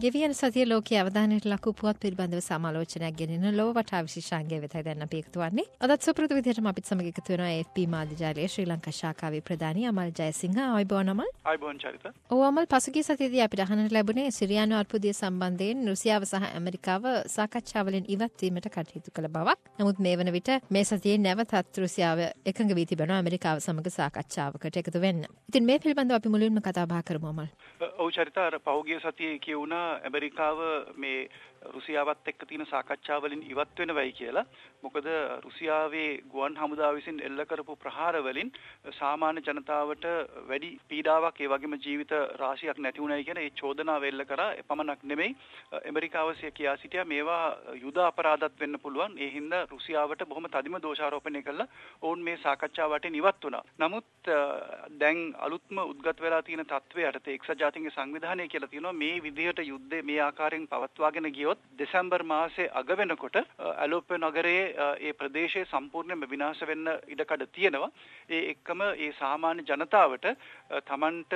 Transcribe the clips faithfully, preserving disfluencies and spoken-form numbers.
ගෙවියන සතිය ලෝකයේ අවධානයට ලක් වූ පුවත් පිළිබඳව සමාලෝචනයක් ගෙනෙන ලොව වටා විශේෂාංගය වෙතයි දැන් අපි එකතු වන්නේ. අදත් සුපුරුදු විදිහටම අපිත් සමග එකතු වෙනවා ඒ එෆ් පී මාධ්‍ය ජාලයේ ශ්‍රී ලංකා ශාඛාවේ ප්‍රධානී අමල් ජයසිංහ. ආයුබෝවන් අමල්. ආයුබෝවන් චරිත. ඔව් අමල්, පසුගිය සතියේදී අපිට අහන්නට ලැබුණේ සිරියානු අර්බුදය සම්බන්ධයෙන් රුසියාව සහ ඇමරිකාව සාකච්ඡාවලින් ඉවත් වීමට කටයුතු කළ බවක්. නමුත් මේ වන විට මේ සතියේ නැවතත් රුසියාව එකඟ වී තිබෙනවා ඇමරිකාව සමග සාකච්ඡාවකට එකතු වෙන්න. ඉතින් මේ පිළිබඳව අපි මුලින්ම කතා බහ කරමු අමල්. ඔව් චරිත, අර පහුගිය සතියේ කියුණා ඇමරිකාව මේ රුසියාවත් එක්ක තියෙන සාකච්ඡා වලින් ඉවත් වෙනවයි කියලා. මොකද රුසියාවේ ගුවන් හමුදාව විසින් එල්ල කරපු ප්‍රහාර වලින් සාමාන්‍ය ජනතාවට වැඩි පීඩාවක්, ඒ වගේම ජීවිත රාශියක් නැති වුණයි කියන ඒ චෝදනාව එල්ල කරා. එපමණක් නෙමෙයි, ඇමරිකාව කියා සිටියා මේවා යුද අපරාධත් වෙන්න පුළුවන්. ඒ හින්දා රුසියාවට බොහොම තදිම දෝෂාරෝපණය කළා ඔවුන් මේ සාකච්ඡා වටෙන් ඉවත් වුණා. නමුත් දැන් අලුත්ම උද්ගත වෙලා තියෙන තත්ත්වය යටතේ එක්සත් ජාතීන්ගේ සංවිධානය කියලා තියෙනවා මේ විදිහට යුද්ධය මේ ආකාරයෙන් පවත්වාගෙන ගියොත් දෙසැම්බර් මාසේ අග වෙනකොට ඇලෝප්ප නගරයේ ඒ ප්‍රදේශයේ සම්පූර්ණයෙන්ම විනාශ වෙන්න ඉඩකඩ තියෙනවා. ඒ එක්කම ඒ සාමාන්‍ය ජනතාවට තමන්ට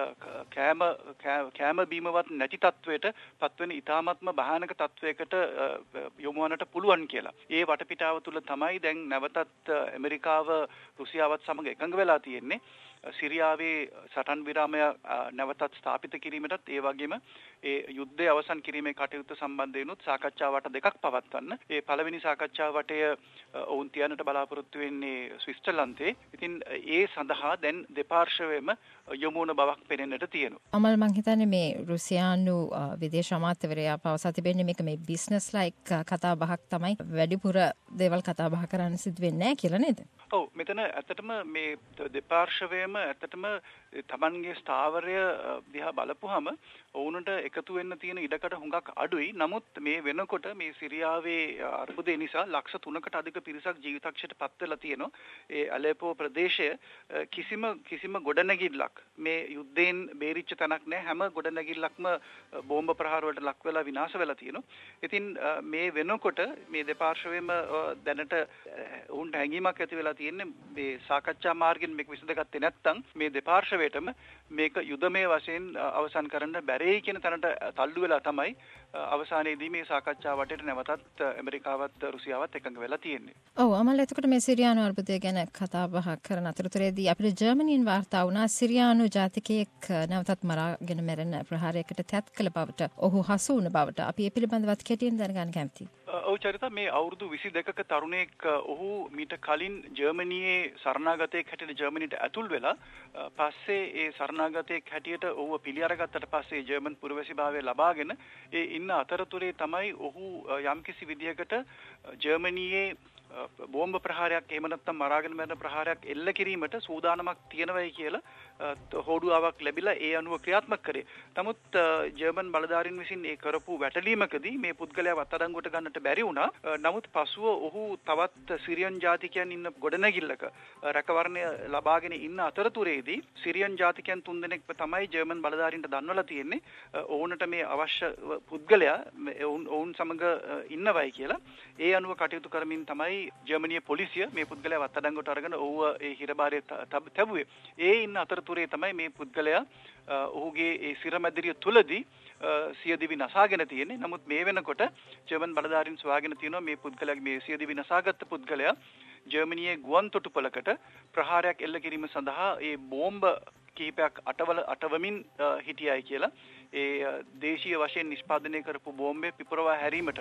කෑම කෑම බීමවත් නැති තත්වයට පත්වෙන ඉතාමත්ම භයානක තත්වයකට යොමු වන්නට පුළුවන් කියලා. ඒ වටපිටාව තුළ තමයි දැන් නැවතත් ඇමරිකාව රුසියාවත් සමග එකඟ වෙලා තියෙන්නේ. සිරියාවේ සටන් විරාමය නැවතත් ස්ථාපිත කිරීමටත් ඒ වගේම ඒ යුද්ධය අවසන් කිරීමේ කටයුත්ත සම්බන්ධයෙන්ුත් සාකච්ඡා වට දෙකක් පවත්වන්න. ඒ පළවෙනි සාකච්ඡා වටය ඔවුන් තියන්නට බලාපොරොත්තු වෙන්නේ ස්විට්සර්ලන්තයේ. ඉතින් ඒ සඳහා දැන් දෙපාර්ශ්වයෙන්ම යොමු වන බවක් පෙනෙන්නට තියෙනවා. අමල්, මං හිතන්නේ මේ රුසියානු විදේශ අමාත්‍යවරයා පවසා තිබෙන්නේ මේක මේ බිස්නස් ලයික් කතා බහක් තමයි, වැඩිපුර දේවල් කතා බහ කරන්න සිදු වෙන්නේ නැහැ කියලා නේද? ඔව්, මෙතන ඇත්තටම මේ දෙපාර්ශ්වයේම ඇත්තටම තමන්ගේ ස්ථාවරය දිහා බලපුවහම ඔවුන්ට එකතු වෙන්න තියෙන ඉඩකඩ හුඟක් අඩුයි. නමුත් මේ වෙනකොට මේ සිරියාවේ අර්බුදය නිසා ලක්ෂ තුනකට අධික පිරිසක් ජීවිතක්ෂයට පත් වෙලා තියෙනවා. ඒ අලෙපෝ ප්‍රදේශය කිසිම කිසිම ගොඩනැගිල්ලක් මේ යුද්ධයෙන් බේරිච්ච තැනක් නෑ. හැම ගොඩනැගිල්ලක්ම බෝම්බ ප්‍රහාර වලට ලක් වෙලා විනාශ වෙලා තියෙනවා. ඉතින් මේ වෙනකොට මේ දෙපාර්ශ්වයෙන්ම දැනට උන්ට හැඟීමක් ඇති වෙලා තියෙන්නේ මේ සාකච්ඡා මාර්ගෙන් මේක විසඳගත්තේ නැත්නම් මේ දෙපාර්ශ්වයටම මේක යුදමය වශයෙන් අවසන් කරන්න බැරි කියන තැනට තල්ලු වෙලා තමයි අවසානයේදී මේ සාකච්ඡා වටේට නැවතත් ඇමරිකාවත් රුසියාවත් එකඟ වෙලා තියෙන්නේ. ඔව් අමල්, එතකොට මේ සිරියානු අර්බුදය ගැන කතා බහ කරන අතරතුරේදී අපිට ජර්මනියෙන් වාර්තා වුණා සිරියානු ජාතිකයෙක් නැවතත් මරාගෙන මැරෙන ප්‍රහාරයකට තැත් කළ බවට, ඔහු හසු වුණ බවට අපි ඒ පිළිබඳවත් කෙටියෙන් දැනගන්න කැමතියි. ඔව් චරිත, මේ අවුරුදු විසි දෙකක තරුණයෙක් ඔහු මීට කලින් ජර්මනියේ සරණාගතයෙක් හැටියට ජර්මනියට ඇතුල් වෙලා පස්සේ ඒ සරණාගතයෙක් හැටියට ඔහුව පිළි අරගත්තට පස්සේ ජර්මන් පුරවැසිභාවය ලබාගෙන ඒ ඉන්න අතරතුරේ තමයි ඔහු යම්කිසි විදියකට ජර්මනියේ බෝම්බ ප්‍රහාරයක් එහෙම නැත්නම් මරාගෙන මැරෙන ප්‍රහාරයක් එල්ල කිරීමට සූදානමක් තියෙනවයි කියලා හෝඩුවාවක් ලැබිලා ඒ අනුව ක්‍රියාත්මක කරේ. නමුත් ජර්මන් බලධාරීන් විසින් ඒ කරපු වැටලීමකදී මේ පුද්ගලයාව අත්අඩංගුවට ගන්නට බැරි වුණා. නමුත් පසුව ඔහු තවත් සිරියන් ජාතිකයන් ඉන්න ගොඩනැගිල්ලක රැකවරණය ලබාගෙන ඉන්න අතරතුරේදී සිරියන් ජාතිකයන් තුන්දෙනෙක් තමයි ජර්මන් බලධාරීන්ට දන්වලා තියෙන්නේ ඔවුන්ට මේ අවශ්‍ය පුද්ගලයා ඔවුන් සමග ඉන්නවයි කියලා. ඒ අනුව කටයුතු කරමින් තමයි ජර්මනිය පොලිසිය මේ පුද්ගලයාව අත්අඩංගුවට අරගෙන ඔහුව ඒ හිරබාරයේ තැබුවේ. ඒ ඉන්න අතරතුරේ තමයි මේ පුද්ගලයා ඔහුගේ ඒ සිරමැදිරිය තුලදී සියදිවි නසාගෙන තියෙන්නේ. නමුත් මේ වෙනකොට ජර්මන් බලධාරීන් සොයාගෙන තියෙනවා මේ පුද්ගලයාගේ මේ සියදිවි නසාගත් පුද්ගලයා ජර්මනියේ ගුවන් තොටුපළකට ප්‍රහාරයක් එල්ල කිරීම සඳහා ඒ බෝම්බ කිහිපයක් අටවල අටවමින් හිටියයි කියලා ඒ දේශීය වශයෙන් නිෂ්පාදනය කරපු බෝම්බේ පිපුරවා හැරීමට.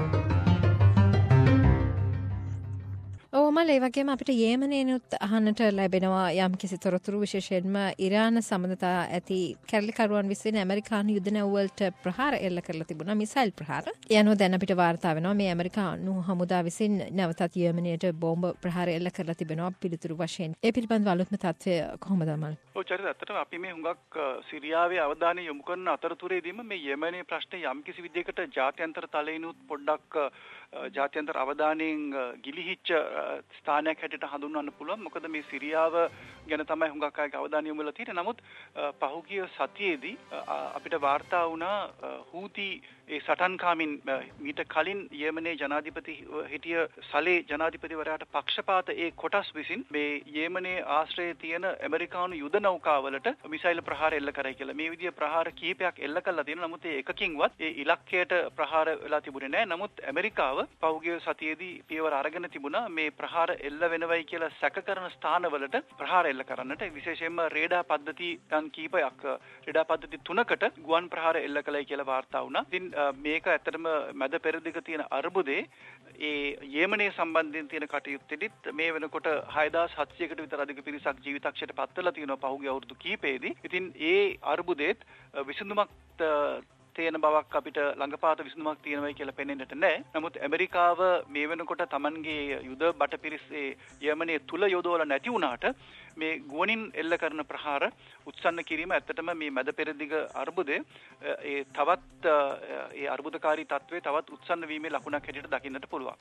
ඔව් අමල්, ඒ වගේම අපිට යේමනේනුත් අහන්නට ලැබෙනවා යම් කිසි තොරතුරු, විශේෂයෙන්ම ඉරාන සම්බන්ධතා ඇති කැරලිකරුවන් විසින් ඇමරිකානු යුද නැව්වලට ප්‍රහාර එල්ල කරලා තිබුණා, මිසයිල් ප්‍රහාර. ඒ අනුව දැන් අපිට වාර්තා වෙනවා මේ ඇමරිකානු හමුදා විසින් නැවතත් යේමනයට බෝම්බ ප්‍රහාර එල්ල කරලා තිබෙනවා පිළිතුරු වශයෙන්. ඒ පිළිබඳව අලුත්ම තත්ත්වය කොහොමද අමල්? ඔව් චරිත, ඇත්තටම අපි මේ හුඟක් සිරියාවේ අවධානය යොමු කරන අතරතුරේදීම මේ යේමනයේ ප්‍රශ්නේ යම් කිසි විදිහකට ජාත්‍යන්තර තලෙිනුත් පොඩ්ඩක් ජාත්‍යන්තර අවධානයෙන් ගිලිහිච්ච ස්ථානයක් හැටියට හඳුන්වන්න පුළුවන්. මොකද මේ සිරියාව ගැන තමයි හුඟක් අය අවධානය යොමු වෙලා තියෙන්නේ. නමුත් පහුගිය සතියේදී අපිට වාර්තා වුණා හූති ඒ සටන්කාමින් මීට කලින් යෙමනේ ජනාධිපති හිටිය සලේ ජනාධිපතිවරයාට පක්ෂපාත ඒ කොටස් විසින් මේ යෙමනේ ආශ්‍රයේ තියෙන ඇමරිකානු යුද නෞකාවලට මිසයිල් ප්‍රහාර එල්ල කරයි කියලා. මේ විදිය ප්‍රහාර කීපයක් එල්ල කළා තියෙනවා. නමුත් ඒ එකකින්වත් ඒ ඉලක්කයට ප්‍රහාර වෙලා තිබුණේ නැහැ. නමුත් ඇමරිකාව පහුගිය සතියේදී පියවර අරගෙන තිබුණා මේ ප්‍රහාර එල්ල වෙනවයි කියලා සැක කරන ස්ථානවලට ප්‍රහාර එල්ල කරන්නට. විශේෂයෙන්ම රේඩා පද්ධතියන් කීපයක් රේඩා පද්ධති තුනකට ගුවන් ප්‍රහාර එල්ල කළයි කියලා වාර්තා වුණා. ඉතින් මේක ඇත්තටම මැද පෙරදිග තියෙන අර්බුදේ ඒ යෙමනේ සම්බන්ධයෙන් තියෙන කටයුත්තෙදිත් මේ වෙනකොට හයදාස් හත්සියයකට විතර අධික පිරිසක් ජීවිතක්ෂයට පත් වෙලා තියෙනවා පහුගිය අවුරුදු කිහිපෙදී. ඉතින් ඒ අර්බුදේත් විසඳුමක් තියෙන බවක් අපිට ළඟපාත විසඳුමක් තියෙනවයි කියලා පෙනෙන්නට නැහැ. නමුත් ඇමරිකාව මේ වෙනකොට Tamanගේ යුද බටපිරිස් ඒ යෙමනේ තුල යොදවලා නැති වුණාට මේ ගුවනින් එල්ල කරන ප්‍රහාර උත්සන්න කිරීම ඇත්තටම මේ මැද පෙරදිග අර්බුදේ ඒ තවත් ඒ අර්බුදකාරී තත්ත්වයේ තවත් උත්සන්න වීමේ ලකුණක් හැටියට දකින්නට පුළුවන්.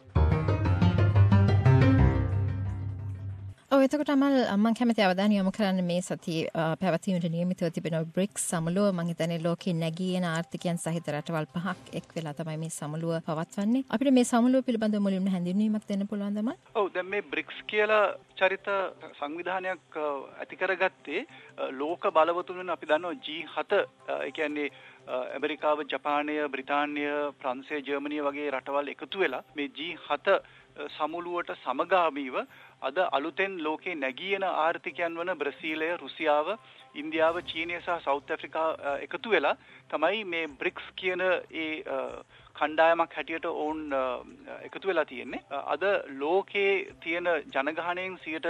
ඔව් එතකොට අමල් මම කැමති අවධානය යොමු කරන්න මේ සතියේ පැවතීමට නියමිතව තිබෙන බ්‍රික්ස් සමුළුව. මම හිතන්නේ ලෝකේ නැගී එන ආර්ථිකයන් සහිත රටවල් පහක් එක් වෙලා තමයි මේ සමුළුව පවත්වන්නේ. අපිට මේ සමුළුව පිළිබඳව මුලින්ම හැඳින්වීමක් දෙන්න පුළුවන්ද අමල්? ඔව් දැන් මේ බ්‍රික්ස් කියලා චරිත සංවිධානයක් ඇති කරගත්තේ ලෝක බලවතුන් වෙන අපි දන්නවා ජී හත ඒ කියන්නේ ඇමරිකාව, ජපානය, බ්‍රිතාන්‍ය, ප්‍රංශය, ජර්මනිය වගේ රටවල් එකතු වෙලා මේ ජී හත සමුළුවට සමගාමීව අද අලුතෙන් ලෝකේ නැගී එන ආර්ථිකයන් වන බ්‍රසීලය, රුසියාව, ඉන්දියාව, චීනය සහ සවුත් ඇෆ්‍රිකා එකතු වෙලා තමයි මේ බ්‍රික්ස් කියන ඒ කණ්ඩායමක් හැටියට ඔවුන් එකතු වෙලා තියෙන්නේ. අද ලෝකේ තියෙන ජනගහනයෙන් සියයට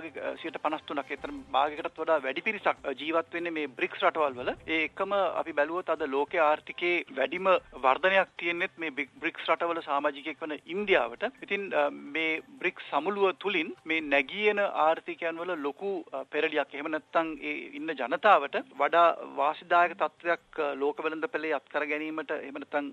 පනස් තුනක් එතන භාගයකටත් වඩා වැඩි පිරිසක් ජීවත් වෙන්නේ මේ බ්‍රික්ස් රටවල් වල. ඒ එකම අපි බැලුවොත් අද ලෝකයේ ආර්ථිකයේ වැඩිම වර්ධනයක් තියෙන්නේත් මේ බ්‍රික්ස් රටවල සමාජිකයෙක් වන ඉන්දියාවට. ඉතින් මේ බ්‍රික්ස් සමුළුව තුලින් මේ නැගී එන ආර්ථිකයන් වල ලොකු පෙරලියක් එහෙම නැත්නම් ඒ ඉන්න ජනතාවට වඩා වාසිදායක තත්ත්වයක් ලෝක වෙළඳපොලේ අත්කර ගැනීමට එහෙම නැත්නම්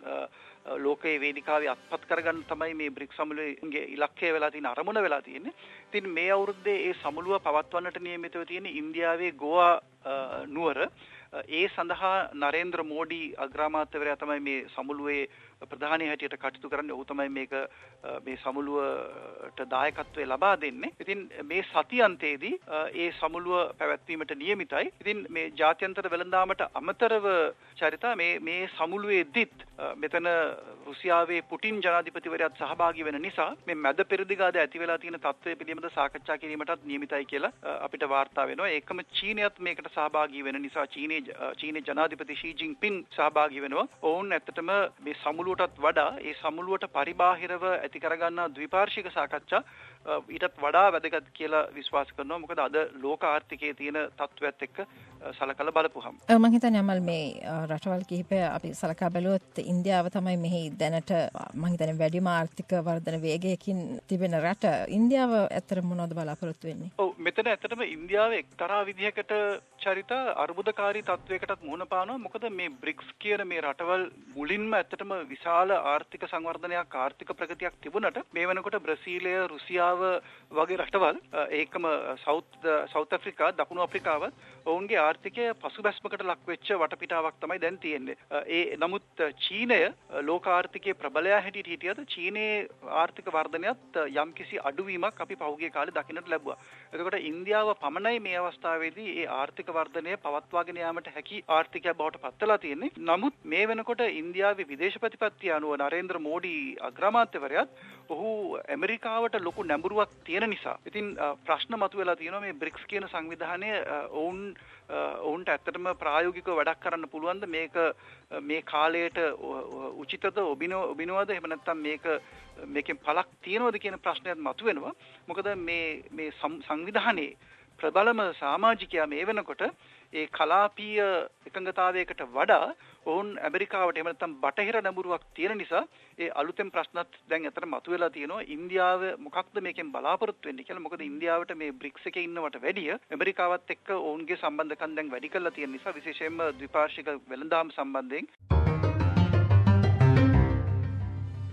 ලෝකයේ වේදිකාවේ අත්පත් කරගන්න තමයි මේ බ්‍රික්ස් සමුළුවේ ඉලක්කය වෙලා තියෙන අරමුණ වෙලා තියෙන්නේ. ඉතින් මේ අවුරුද්දේ ඒ සමුළුව පවත්වන්නට නියමිතව තියෙන ඉන්දියාවේ ගෝවා නුවර. ඒ සඳහා නරේන්ද්‍ර මෝඩි අග්‍රාමාත්‍යවරයා තමයි මේ සමුළුවේ ප්‍රධානී හැටියට කටයුතු කරන්නේ. ඔහු තමයි මේක මේ සමුළුවට දායකත්වය ලබා දෙන්නේ. ඉතින් මේ සතියන්තයේදී ඒ සමුළුව පැවැත්වීමට නියමිතයි. ඉතින් මේ ජාත්‍යන්තර වෙළඳාමට අමතරව චරිතා මේ මේ සමුළුවේදීත් මෙතන රුසියාවේ පුටින් ජනාධිපතිවරයාත් සහභාගී වෙන නිසා මේ මැද පෙරදිග ආද ඇති වෙලා තියෙන තත්ත්වය පිළිබඳව සාකච්ඡා කිරීමටත් නියමිතයි කියලා අපිට වාර්තා වෙනවා. ඒකම චීනයත් මේකට සහභාගී වෙන නිසා චීනයේ චීනයේ ජනාධිපති ෂී ජින්පින් සහභාගී වෙනවා. ඔවුන් ඇත්තටම මේ සමුළුවටත් වඩා ඒ සමුළුවට පරිබාහිරව ඇති කරගන්නා ද්විපාර්ශ්වික සාකච්ඡා ඊටත් වඩා වැදගත් කියලා විශ්වාස කරනවා. මොකද අද ලෝක ආර්ථිකයේ තියෙන තත්ත්වයත් එක්ක සලකලා බලපුවහම මම හිතන්නේ අමල් මේ රටවල් කිහිපය අපි සලකා බැලුවොත් ඉන්දියාව තමයි මෙහි දැනට මම හිතන්නේ වැඩිම ආර්ථික වර්ධන වේගයකින් තිබෙන රට. ඉන්දියාව ඇත්තට මොනවද බලාපොරොත්තු වෙන්නේ? ඔව් මෙතන ඇත්තටම ඉන්දියාව එක්තරා විදිහකට චරිත අර්බුදකාරී තත්වයකටත් මුහුණ පානවා. මොකද මේ බ්‍රික්ස් කියන මේ රටවල් මුලින්ම ඇත්තටම විශාල ආර්ථික සංවර්ධනයක් ආර්ථික ප්‍රගතියක් තිබුණට මේ වෙනකොට බ්‍රසීලය, රුසියාව වගේ රටවල් ඒකම සවුත් සවුත් ඇෆ්‍රිකා, දකුණු අප්‍රිකාවත් ඔවුන්ගේ ආර්ථිකය පසුබැස්මකට ලක් වෙච්ච වටපිටාවක් තමයි දැන් තියෙන්නේ. ඒ නමුත් චීනය ලෝක ආර්ථිකයේ ප්‍රබලයා හැටියට හිටියද චීනයේ ආර්ථික වර්ධනයත් යම්කිසි අඩුවීමක් අපි පහුගිය කාලේ දකින්නට ලැබුවා. එතකොට ඉන්දියාව පමණයි මේ අවස්ථාවේදී ඒ ආර්ථික වර්ධනය පවත්වාගෙන යාමට හැකි ආර්ථිකයක් බවට පත් වෙලා තියෙන්නේ. නමුත් මේ වෙනකොට ඉන්දියාවේ විදේශ ප්‍රතිපත්තිය අනුව නරේන්ද්‍ර මෝඩි අග්‍රාමාත්‍යවරයාත් ඔහු ඇමරිකාවට ලොකු නැඹුරුවක් තියෙන නිසා ඉතින් ප්‍රශ්න මතුවලා තියෙනවා මේ බ්‍රික්ස් කියන සංවිධානය ඔවුන් ඔවුන්ට ඇත්තටම ප්‍රායෝගිකව වැඩක් කරන්න පුළුවන්ද? මේක මේ කාලයට උචිතද ඔබිනවද? එහෙම නැත්නම් මේක මේකෙන් පළක් තියනවද කියන ප්‍රශ්නයත් මතුවෙනවා. මොකද මේ මේ සංවිධානයේ ප්‍රබලම සමාජිකයා මේ වෙනකොට ඒ කලාපීය එකඟතාවයකට වඩා ඔවුන් ඇමරිකාවට එහෙම නැත්නම් බටහිර නැඹුරුවක් තියෙන නිසා ඒ අලුතෙන් ප්‍රශ්නත් දැන් අතර මතුවලා තියෙනවා. ඉන්දියාව මොකක්ද මේකෙන් බලාපොරොත්තු වෙන්නේ කියලා. මොකද ඉන්දියාවට මේ බ්‍රික්ස් එකේ ඉන්නවට වැඩිය ඇමරිකාවත් එක්ක ඔවුන්ගේ සම්බන්ධකම් දැන් වැඩි කරලා තියෙන නිසා විශේෂයෙන්ම ද්විපාර්ශ්වික වෙළඳාම් සම්බන්ධයෙන්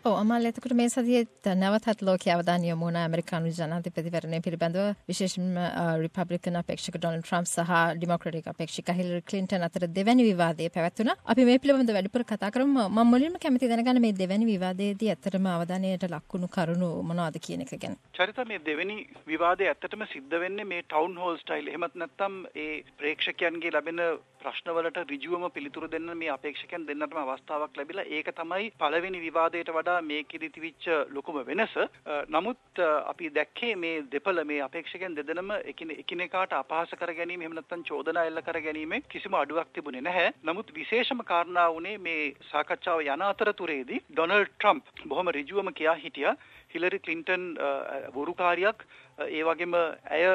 ඔව් අමාල් එතකොට මේ සතියේ නැවතත් ලෝකීය අවධානය යොමු වුණ ඇමරිකානු ජනාධිපතිවරණය පිළිබඳව විශේෂයෙන්ම රිපබ්ලිකන් අපේක්ෂක ඩොනල්ඩ් ට්‍රම්ප් සහ ඩෙමොක්‍රැටික් අපේක්ෂක හිලරි ක්ලින්ටන් අතර දෙවැනි විවාදය පැවැත්වුණා. අපි මේ පිළිබඳව වැඩිපුර කතා කරමු. මම මුලින්ම කැමති දැනගන්න මේ දෙවැනි විවාදයේදී ඇත්තටම අවධානයට ලක්වුණු කරුණු මොනවද කියන එක ගැන. චරිත මේ දෙවැනි විවාදය ඇත්තටම සිද්ධ වෙන්නේ මේ ටවුන් හෝල් ස්ටයිල්. එහෙමත් නැත්නම් ඒ ප්‍රේක්ෂකයන්ගේ ලැබෙන ප්‍රශ්නවලට ඍජුවම පිළිතුරු දෙන්න මේ අපේක්ෂකයන් දෙන්නටම අවස්ථාවක් ලැබිලා ඒක තමයි පළවෙනි විවාදයට වඩා මේකෙදි තිබිච්ච ලොකුම වෙනස. නමුත් අපි දැක්කේ මේ දෙපළ මේ අපේක්ෂකයන් දෙදෙනම එකිනෙකාට අපහාස කර ගැනීම එහෙම නැත්නම් චෝදනා එල්ල කර ගැනීමේ කිසිම අඩුවක් තිබුණේ නැහැ. නමුත් විශේෂම කාරණා වුණේ මේ සාකච්ඡාව යන අතරතුරේදී ඩොනල්ඩ් ට්‍රම්ප් බොහොම ඍජුවම කියා හිටියා හිලරි ක්ලින්ටන් වරුකාරියක් ඒ වගේම ඇය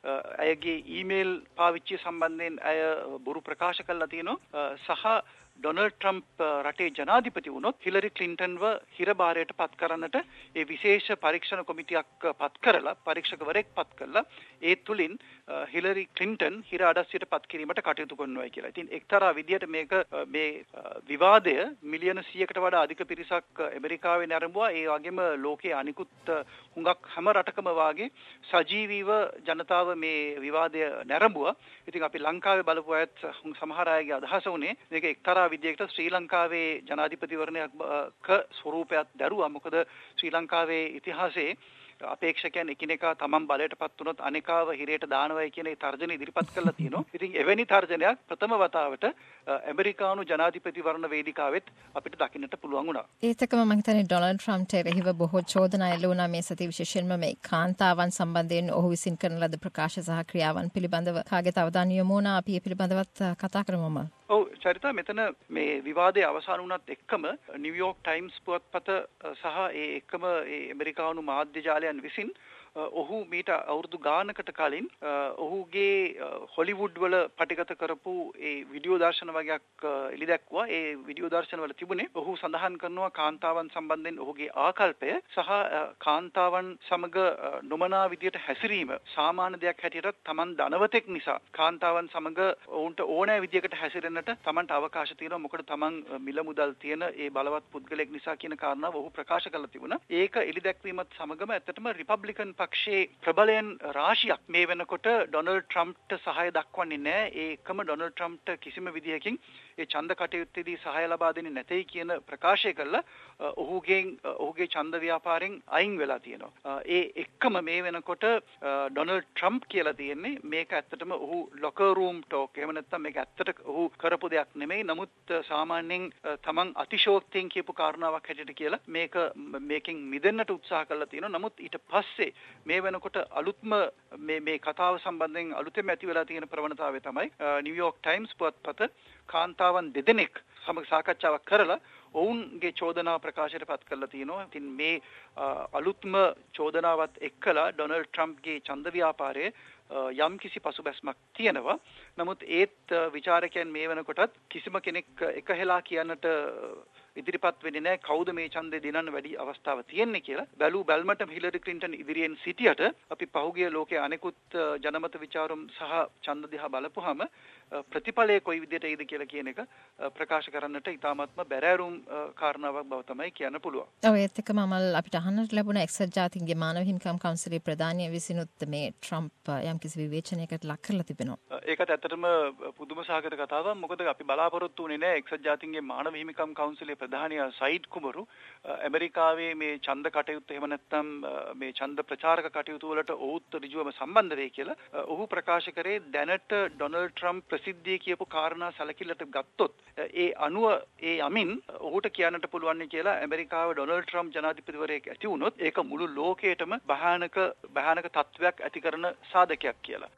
ඇයගේ ඊමේල් පාවිච්චිය සම්බන්ධයෙන් ඇය බොරු ප්‍රකාශ කළා තියෙනවා සහ ඩොනල්ඩ් ට්‍රම්ප් රටේ ජනාධිපති වුණොත් හිලරි ක්ලින්ටන්ව හිරබාරයට පත් කරන්නට ඒ විශේෂ පරීක්ෂණ කොමිටියක් පත් කරලා පරීක්ෂකවරයෙක් පත් කළා ඒ තුලින් හිලරි ක්ලින්ටන් හිර අඩස්සියට පත් කිරීමට කටයුතු කරනවා කියලා. ඉතින් එක්තරා විදියට මේක මේ විවාදය මිලියන සීයකට වඩා අධික පිරිසක් ඇමරිකාවේ නැරඹුවා. ඒ වගේම ලෝකයේ අනිකුත් හුඟක් හැම රටකම වාගේ සජීවීව ජනතාව මේ විවාදය නැරඹුවා. ඉතින් අපි ලංකාවේ බලපු අයත් සමහර අයගේ අදහස උනේ මේක එක්තරා විදියකට ශ්‍රී ලංකාවේ ජනාධිපතිවරණයක ස්වරූපයක් දරුවා. මොකද ශ්‍රී ලංකාවේ ඉතිහාසයේ අපේක්ෂකයන් එකිනෙකා තමන් බලයට පත් වුණොත් අනෙකාව හිරේට දානවයි කියන ඒ තර්ජන ඉදිරිපත් කළා තියෙනවා. ඉතින් එවැනි තර්ජනයක් ප්‍රථම වතාවට ඇමරිකානු ජනාධිපතිවරණ වේදිකාවෙත් අපිට දකින්නට පුළුවන් වුණා. ඒත් එක්කම මම හිතන්නේ ඩොනල්ඩ් ට්‍රම්ප්ට එරෙහිව බොහෝ චෝදනා එල්ල වුණා මේ සතිය විශේෂයෙන්ම මේ කාන්තාවන් සම්බන්ධයෙන් ඔහු විසින් කරන ලද ප්‍රකාශ සහ ක්‍රියාවන් පිළිබඳව කාගෙත් අවධානය යොමු වුණා. අපි ඒ පිළිබඳවත් කතා කරමුම. ඔව් චරිතා මෙතන මේ විවාදයේ අවසන් වුණත් එක්කම නිව්යෝර්ක් ටයිම්ස් පුවත්පත සහ ඒ එක්කම ඒ ඇමරිකානු මාධ්‍ය ජාලයන් විසින් ඔහු මීට අවුරුදු ගානකට කලින් ඔහුගේ හොලිවුඩ් වල පටිගත කරපු ඒ වීඩියෝ දර්ශන වගේක් එලි දැක්වුවා. ඒ වීඩියෝ දර්ශන වල තිබුණේ ඔහු සඳහන් කරනවා කාන්තාවන් සම්බන්ධයෙන් ඔහුගේ ආකල්පය සහ කාන්තාවන් සමග නොමනා විදියට හැසිරීම සාමාන්‍ය දෙයක් හැටියට තමන් ධනවතෙක් නිසා කාන්තාවන් සමග ඔවුන්ට ඕනෑ විදියකට හැසිරෙන්නට තමන්ට අවකාශ තියෙනවා. මොකද තමන් මිල මුදල් තියෙන ඒ බලවත් පුද්ගලයෙක් නිසා කියන කාරණාව ඔහු ප්‍රකාශ කරලා තිබුණා. ඒක එලි දැක්වීමත් සමගම ඇත්තටම රිපබ්ලිකන් පක්ෂයේ ප්‍රබලයන් රාශියක් මේ වෙනකොට ඩොනල්ඩ් ට්‍රම්ප්ට සහාය දක්වන්නේ නැහැ. ඒකම ඩොනල්ඩ් ට්‍රම්ප්ට කිසිම විදියකින් ඒ ඡන්ද කටයුත්තේදී සහාය ලබා දෙන්නේ නැtei කියන ප්‍රකාශය කළා. ඔහුගෙන් ඔහුගේ ඡන්ද ව්‍යාපාරයෙන් අයින් වෙලා තියෙනවා. ඒ එක්කම මේ වෙනකොට ඩොනල්ඩ් ට්‍රම්ප් කියලා තියෙන්නේ මේක ඇත්තටම ඔහු ලොකර් රූම් ටෝක් එහෙම නැත්නම් මේක ඇත්තට ඔහු කරපු දෙයක් නෙමෙයි. නමුත් සාමාන්‍යයෙන් තමන් අතිශෝක්තියෙන් කියපු කාරණාවක් හැටියට කියලා මේක මේකෙන් මිදෙන්නට උත්සාහ කරලා තියෙනවා. නමුත් ඊට පස්සේ මේ වෙනකොට අලුත්ම මේ මේ කතාව සම්බන්ධයෙන් අලුතෙන් ඇති වෙලා තියෙන ප්‍රවණතාවය තමයි නිව්යෝර්ක් ටයිම්ස් පුවත්පත කාන්තාවන් දෙදෙනෙක් සමග සාකච්ඡාවක් කරලා ඔවුන්ගේ චෝදනා ප්‍රකාශයට පත් කරලා තියෙනවා. ඉතින් මේ අලුත්ම චෝදනාවත් එක්කලා ඩොනල්ඩ් ට්‍රම්ප්ගේ ඡන්ද ව්‍යාපාරයේ යම් කිසි පසුබැස්මක් තියෙනවා. නමුත් ඒත් විචාරකයන් මේ වෙනකොටත් කිසිම කෙනෙක් එකහෙලා කියන්නට ඉදිරිපත් වෙන්නේ නැහැ කවුද මේ ඡන්දේ දිනන්න වැඩි අවස්ථාව තියෙන්නේ කියලා. බැලු බැල්මට හිලරි ක්ලින්ටන් ඉදිරියෙන් සිටියට අපි පහුගිය ලෝකයේ අනෙකුත් ජනමත විචාරුම් සහ ඡන්ද දිහා බලපුවාම ප්‍රතිඵලය කොයි විදිහට එයිද කියලා කියන එක ප්‍රකාශ කරන්නට ඉතාමත්ම බැරෑරුම් කාරණාවක් බව තමයි කියන්න පුළුවන්. ඔව් ඒත් එක්කම අමල් අපිට අහන්නට ලැබුණ එක්සත් ජාතීන්ගේ මානව හිමිකම් කවුන්සිලේ ප්‍රධානිය විසිනුත් මේ ට්‍රම්ප් යම්කිසි විවේචනයකට ලක් කරලා තිබෙනවා. ඒකත් ඇත්තටම පුදුම සහගත කතාවක්. මොකද අපි බලාපොරොත්තු වෙන්නේ නැහැ එක්සත් ජාතීන්ගේ මානව හිමිකම් කවුන්සිලේ ප්‍රධානියා සයිඩ් කුමරු ඇමරිකාවේ මේ ඡන්ද කටයුතු එහෙම නැත්නම් මේ ඡන්ද ප්‍රචාරක කටයුතු වලට ඔවුත් ඍජුවම සම්බන්ධ වෙයි කියලා. ඔහු ප්‍රකාශ කරේ දැනට ඩොනල්ඩ් ට්‍රම්ප් ප්‍රසිද්ධිය කියපු කාරණා සැලකිල්ලට ගත්තොත් ඒ අනුව ඒ යමින් ඔහුට කියන්නට පුළුවන් කියලා ඇමරිකාවේ ඩොනල්ඩ් ට්‍රම්ප් ජනාධිපතිවරයෙක් ඇති වුණොත් ඒක මුළු ලෝකයටම භයානක භයානක තත්වයක් ඇති කරන සාධකයක් කියලා.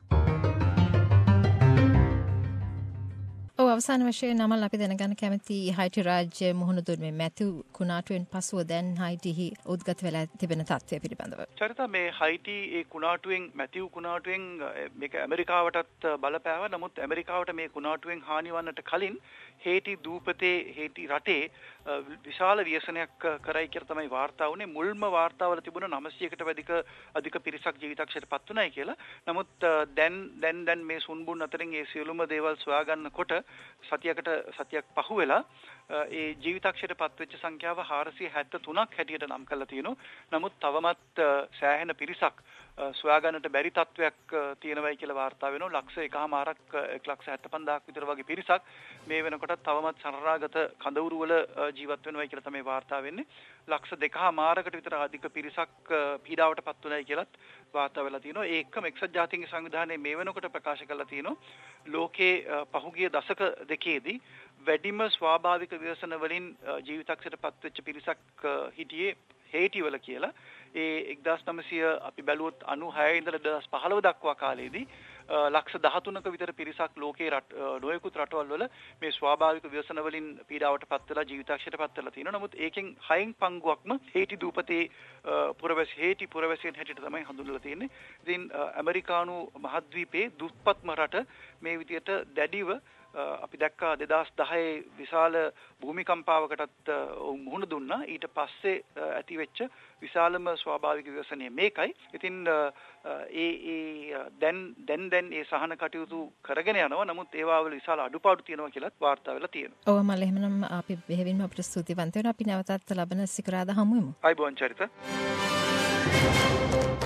ඔව් අවසාන වශයෙන් නමල් අපි දැනගන්න කැමති හයිටි රාජ්‍ය මුහුණ දුන්නේ මැතිව් කුණාටුවෙන් පසුව දැන් හයිටිහි උද්ගත වෙලා තිබෙන තත්ත්වය පිළිබඳව. චරිතා මේ හයිටි ඒ කුණාටුවෙන් මැතිව් කුණාටුවෙන් මේක ඇමරිකාවටත් බලපෑවා. නමුත් ඇමරිකාවට මේ කුණාටුවෙන් හානි වන්නට කලින් හේටි දූපතේ හේටි රටේ විශාල ව්‍යසනයක් කරයි කියලා තමයි වාර්තා වුණේ. මුල්ම වාර්තාවල තිබුණ නවසීයකට වැඩික අධික පිරිසක් ජීවිතක්ෂයට පත් වුණායි කියලා. නමුත් දැන් දැන් දැන් මේ සුන්බුන් අතරින් ඒ සියලුම දේවල් සොයා ගන්නකොට සතියකට සතියක් පහු වෙලා ඒ ජීවිතක්ෂයට පත්වෙච්ච සංඛ්‍යාව හාරසිය හැත්තෑ තුනක් හැටියට නම් කරලා තියෙනවා. නමුත් තවමත් සෑහෙන පිරිසක් සොයාගන්නට බැරි තත්වයක් තියෙනවයි කියලා වාර්තා වෙනවා. ලක්ෂ එකහමාරක් එක ලක්ෂ හැත්තෑ පන්දාහක් විතර වගේ පිරිසක් මේ වෙනකොට තවමත් සරණාගත කඳවුරු වල ජීවත් වෙනවයි කියලා තමයි වාර්තා වෙන්නේ. ලක්ෂ දෙකහමාරකට විතර අධික පිරිසක් පීඩාවට පත් වුණායි කියලාත් වාර්තා වෙලා තියෙනවා. ඒ එක්කම එක්සත් ජාතීන්ගේ සංවිධානයේ මේ වෙනකොට ප්‍රකාශ කරලා තියෙනවා ලෝකේ පහුගිය දශක දෙකේදී වැඩිම ස්වාභාවික ව්‍යසන වලින් ජීවිතක්ෂයට පත්වෙච්ච පිරිසක් හිටියේ හේටි වල කියලා. ඒ එක්දාස් නවසිය අපි බැලුවොත් අනූහය ඉඳලා දෙදාස් පහළොව දක්වා කාලයේදී ලක්ෂ දහතුනක විතර පිරිසක් ලෝකේ නොයෙකුත් රටවල් වල මේ ස්වාභාවික ව්‍යසන වලින් පීඩාවට පත් වෙලා ජීවිතක්ෂයට පත් වෙලා තියෙනවා. නමුත් ඒකෙන් හයෙන් පංගුවක්ම හේටි දූපතේ පුරවැසි හේටි පුරවැසියන් හැටියට තමයි හඳුන්වලා තියෙන්නේ. ඉතින් ඇමරිකානු මහද්වීපයේ දුප්පත්ම රට මේ විදියට දැඩිව අපි දැක්කා දෙදාස් දහයේ විශාල භූමිකම්පාවකටත් මුහුණ දුන්නා. ඊට පස්සේ ඇතිවෙච්ච විශාලම ස්වාභාවික ව්‍යසනය මේකයි. ඉතින් ඒ ඒ දැන් දැන් දැන් ඒ සහන කටයුතු කරගෙන යනවා. නමුත් ඒවා වල විශාල අඩුපාඩු තියෙනවා කියලාත් වාර්තා වෙලා තියෙනවා. ඔව් මල එහෙමනම් අපි බෙහෙවින්ම අපිට ස්තුතිවන්ත වෙනවා. අපි නැවතත් ලබන සිකුරාදා හමු වෙමු. අයබෝන් චරිත.